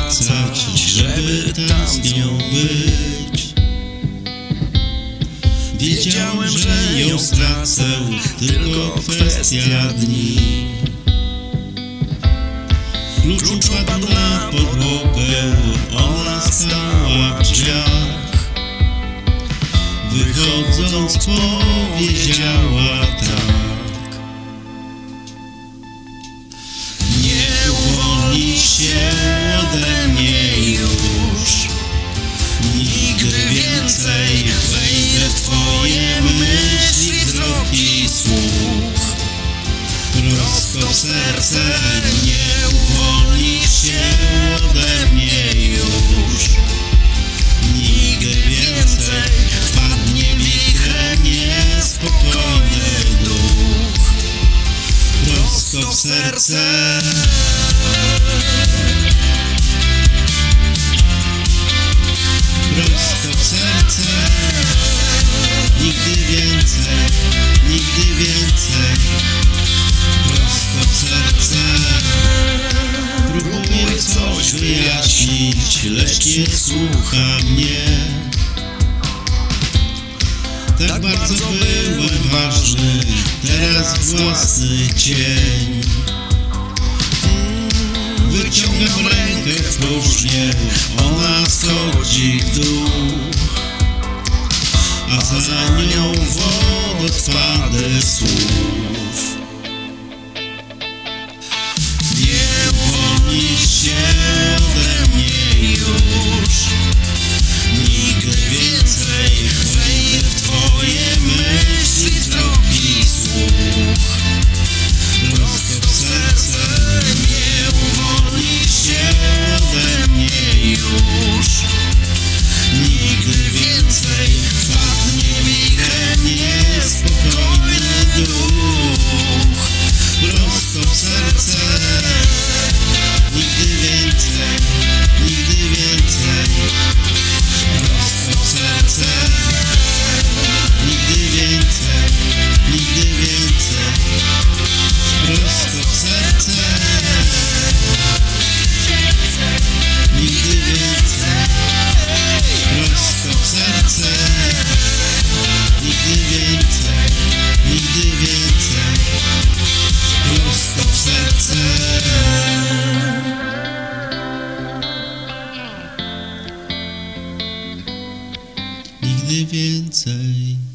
wracać, żeby tam z nią być. Wiedziałem, że ją stracę, tylko kwestia dni. Klucz upadł na podłogę, ona stała w drzwiach. Wychodząc powiedziała tak: nie uwolnisz się ode mnie już. Nigdy więcej wejdę w twoje myśli, wzrok i słuch. Prosto w serce, nie uwolnisz się ode mnie już. Nigdy więcej wpadnie wichrem niespokojny duch. Prosto w serce. Prosto w serce. Nigdy więcej, nigdy więcej. Prosto w serce. Próbuję coś wyjaśnić, lecz nie słucha mnie. Tak bardzo byłem ważny, teraz własny cień. Wyciągam rękę w próżnię, ona schodzi w dół, a za nią wodospady słów. Nie uwolnisz się ode mnie już. Nigdy więcej wejdę w twoje myśli, wzrok i słuch. Prosto w serce, nie uwolnisz się ode mnie już. Nigdy więcej wpadnie wichrem niespokojny duch. Prosto w serce. Nigdy więcej, nigdy więcej. Prosto w serce. Nigdy więcej, nigdy więcej. Prosto w serce. Nigdy więcej. Prosto w serce. Nigdy więcej, nigdy więcej. Prosto w serce. Nigdy więcej.